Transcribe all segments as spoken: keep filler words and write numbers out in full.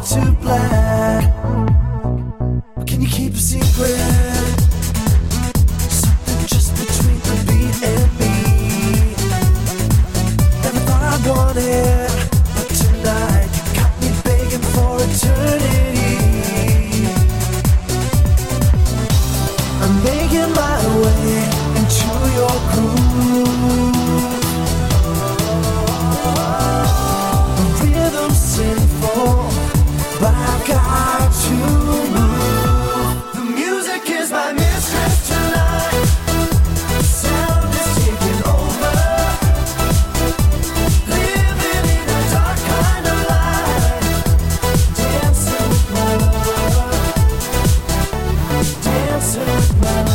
fade to black. Can you keep a secret? Something just between the beat and me. Never thought I'd want it, but tonight you got me begging for eternity. I'm making my way into your groove. The rhythm's sinful, but I've got to move. The music is my mistress tonight. The sound is taking over. Living in a dark kind of light. Dancing with my lover. Dancing with my lover.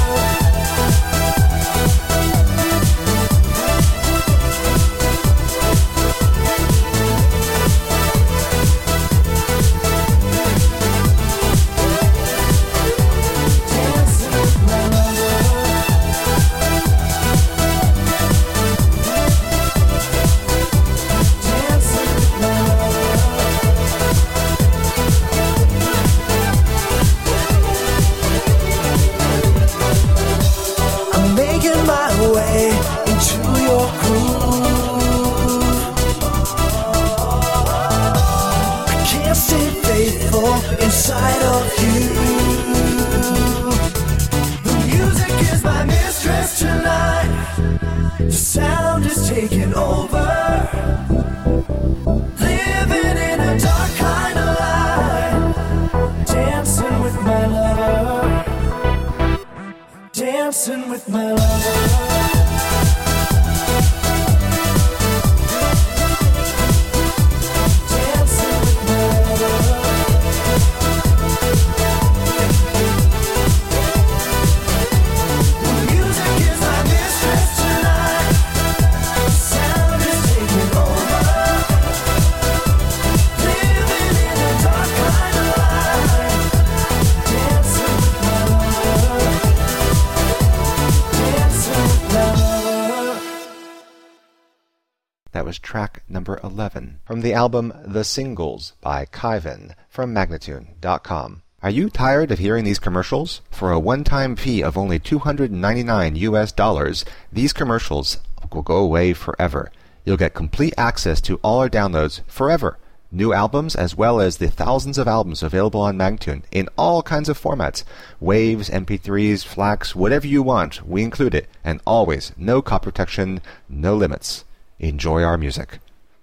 Inside of you, the music is my mistress tonight. The sound is taking over. Living in a dark kind of light. Dancing with my lover. Dancing with my lover. That was track number eleven from the album The Singles by Kyvan from Magnatune dot com. Are you tired of hearing these commercials? For a one-time fee of only two hundred ninety-nine U S dollars, these commercials will go away forever. You'll get complete access to all our downloads forever. New albums as well as the thousands of albums available on Magnatune in all kinds of formats. Waves, M P threes, FLACs, whatever you want, we include it. And always, no copy protection, no limits. Enjoy our music.